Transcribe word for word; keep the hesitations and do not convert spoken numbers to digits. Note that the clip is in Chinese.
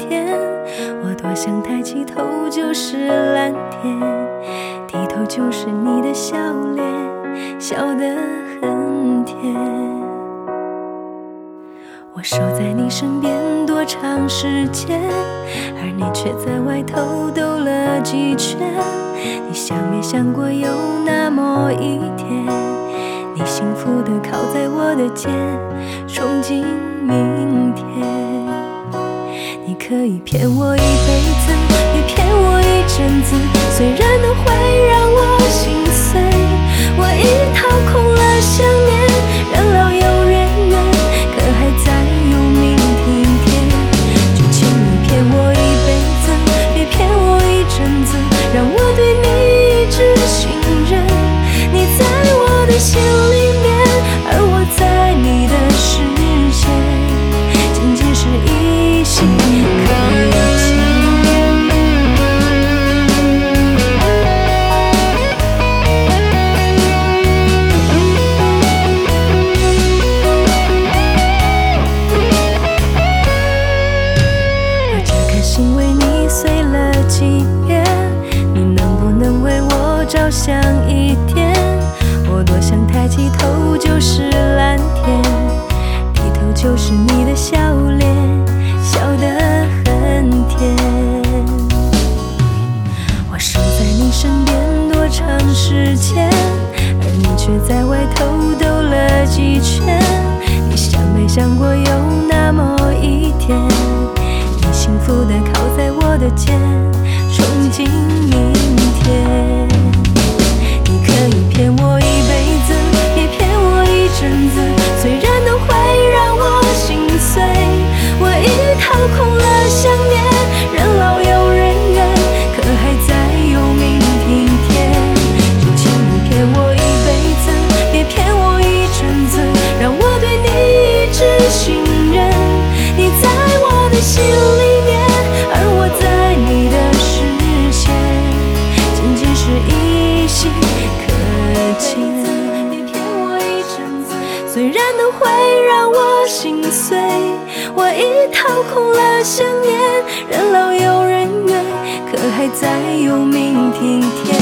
天，我多想抬起头就是蓝天，低头就是你的笑脸，笑得很甜。我守在你身边多长时间，而你却在外头兜了几圈。你想没想过有那么一天，你幸福地靠在我的肩，憧憬明天。你可以骗我一辈子，也骗我一阵子，虽然都会让我心碎。我已掏空了想念，人老有人怨，可还在有明天天。就请你骗我一辈子，别骗我一阵子，让我对你一直信任。你在我的心里面，而我在你的视线，仅仅是一心可见。而这颗心为你碎了几遍，你能不能为我着想一点？我多想抬起头就是蓝天，低头就是你的笑脸，笑得很甜。我守在你身边多长时间，而你却在外头兜了几圈。你想没想过有那么一天，你幸福地靠在我的肩，憧憬明天。你可以骗我一辈子，也骗我一阵子，虽然都会让我心碎。我已掏空了想念，人老有人怨，可还在有明天。就请你骗我一辈子，别骗我一阵子，让我对你一直信任。你在我的心里面，而我在你的视线，仅仅是一心可见。别骗我一阵子，虽然都会让我心碎。我已掏空了想念，人老有人怨，可还在有明天天。